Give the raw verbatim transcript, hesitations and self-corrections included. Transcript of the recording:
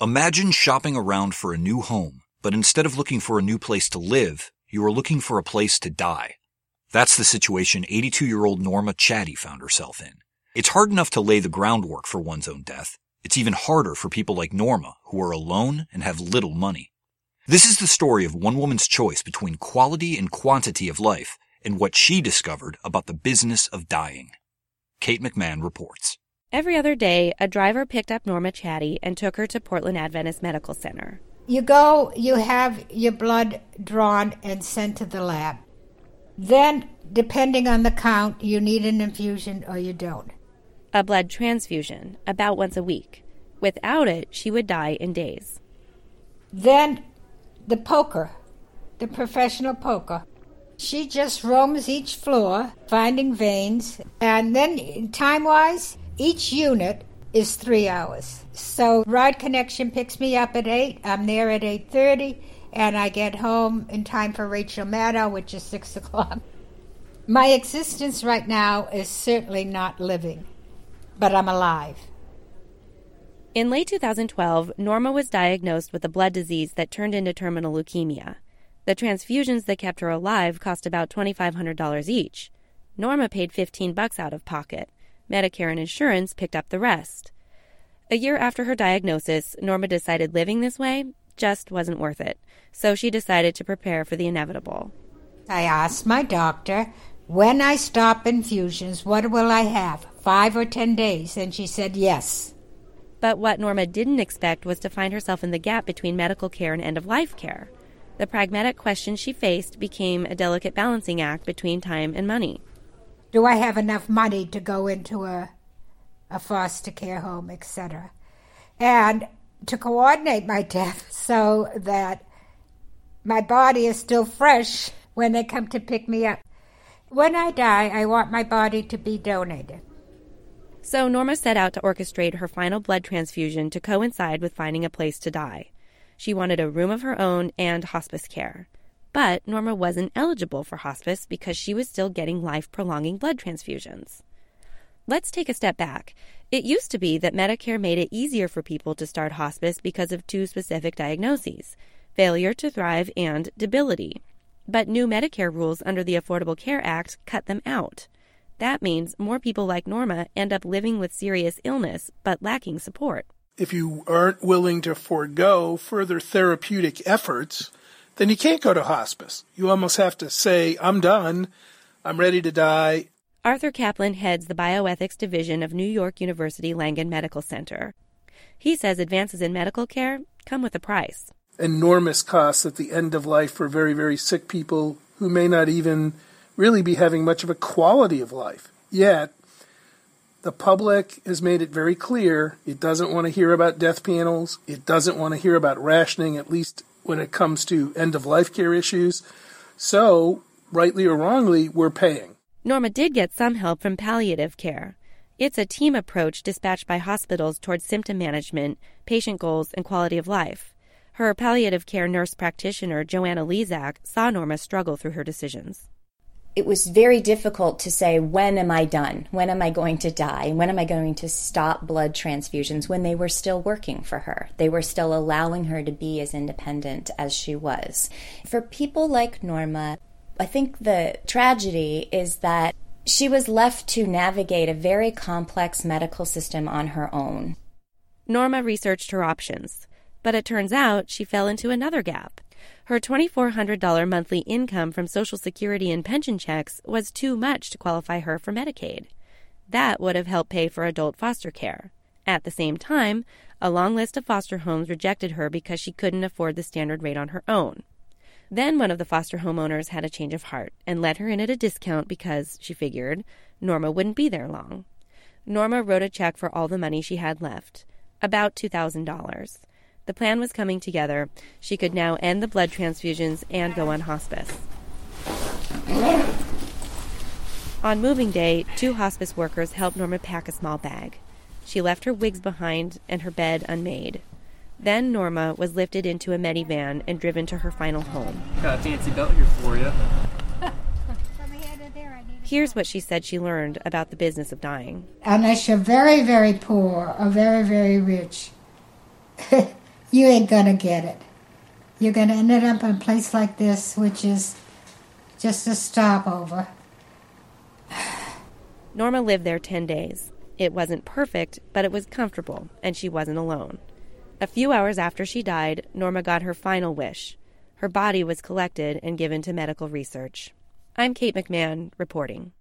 Imagine shopping around for a new home, but instead of looking for a new place to live, you are looking for a place to die. That's the situation eighty-two-year-old Norma Chatty found herself in. It's hard enough to lay the groundwork for one's own death. It's even harder for people like Norma, who are alone and have little money. This is the story of one woman's choice between quality and quantity of life and what she discovered about the business of dying. Kate McMahon reports. Every other day, a driver picked up Norma Chatty and took her to Portland Adventist Medical Center. You go, you have your blood drawn and sent to the lab. Then, depending on the count, you need an infusion or you don't. A blood transfusion, about once a week. Without it, she would die in days. Then, the poker, the professional poker. She just roams each floor, finding veins, and then, time-wise, each unit is three hours. So Ride Connection picks me up at eight, I'm there at eight thirty, and I get home in time for Rachel Maddow, which is six o'clock. My existence right now is certainly not living, but I'm alive. In late two thousand twelve, Norma was diagnosed with a blood disease that turned into terminal leukemia. The transfusions that kept her alive cost about twenty-five hundred dollars each. Norma paid fifteen bucks out of pocket. Medicare and insurance picked up the rest. A year after her diagnosis, Norma decided living this way just wasn't worth it, so she decided to prepare for the inevitable. I asked my doctor, when I stop infusions, what will I have, five or ten days? And she said yes. But what Norma didn't expect was to find herself in the gap between medical care and end-of-life care. The pragmatic question she faced became a delicate balancing act between time and money. Do I have enough money to go into a, a foster care home, et cetera? And to coordinate my death so that my body is still fresh when they come to pick me up. When I die, I want my body to be donated. So Norma set out to orchestrate her final blood transfusion to coincide with finding a place to die. She wanted a room of her own and hospice care. But Norma wasn't eligible for hospice because she was still getting life-prolonging blood transfusions. Let's take a step back. It used to be that Medicare made it easier for people to start hospice because of two specific diagnoses, failure to thrive and debility. But new Medicare rules under the Affordable Care Act cut them out. That means more people like Norma end up living with serious illness but lacking support. If you aren't willing to forego further therapeutic efforts, then you can't go to hospice. You almost have to say, I'm done, I'm ready to die. Arthur Kaplan heads the Bioethics Division of New York University Langone Medical Center. He says advances in medical care come with a price. Enormous costs at the end of life for very, very sick people who may not even really be having much of a quality of life. Yet, the public has made it very clear it doesn't want to hear about death panels. It doesn't want to hear about rationing, at least when it comes to end-of-life care issues. So, rightly or wrongly, we're paying. Norma did get some help from palliative care. It's a team approach dispatched by hospitals towards symptom management, patient goals, and quality of life. Her palliative care nurse practitioner, Joanna Lezak, saw Norma struggle through her decisions. It was very difficult to say, when am I done? When am I going to die? When am I going to stop blood transfusions? When they were still working for her. They were still allowing her to be as independent as she was. For people like Norma, I think the tragedy is that she was left to navigate a very complex medical system on her own. Norma researched her options, but it turns out she fell into another gap. Her twenty-four hundred dollars monthly income from Social Security and pension checks was too much to qualify her for Medicaid. That would have helped pay for adult foster care. At the same time, a long list of foster homes rejected her because she couldn't afford the standard rate on her own. Then one of the foster homeowners had a change of heart and let her in at a discount because, she figured, Norma wouldn't be there long. Norma wrote a check for all the money she had left, about two thousand dollars. The plan was coming together. She could now end the blood transfusions and go on hospice. On moving day, two hospice workers helped Norma pack a small bag. She left her wigs behind and her bed unmade. Then Norma was lifted into a minivan and driven to her final home. Got a fancy belt here for you. Here's what she said she learned about the business of dying. Unless you're very, very poor or very, very rich, you ain't gonna get it. You're gonna end up in a place like this, which is just a stopover. Norma lived there ten days. It wasn't perfect, but it was comfortable, and she wasn't alone. A few hours after she died, Norma got her final wish. Her body was collected and given to medical research. I'm Kate McMahon, reporting.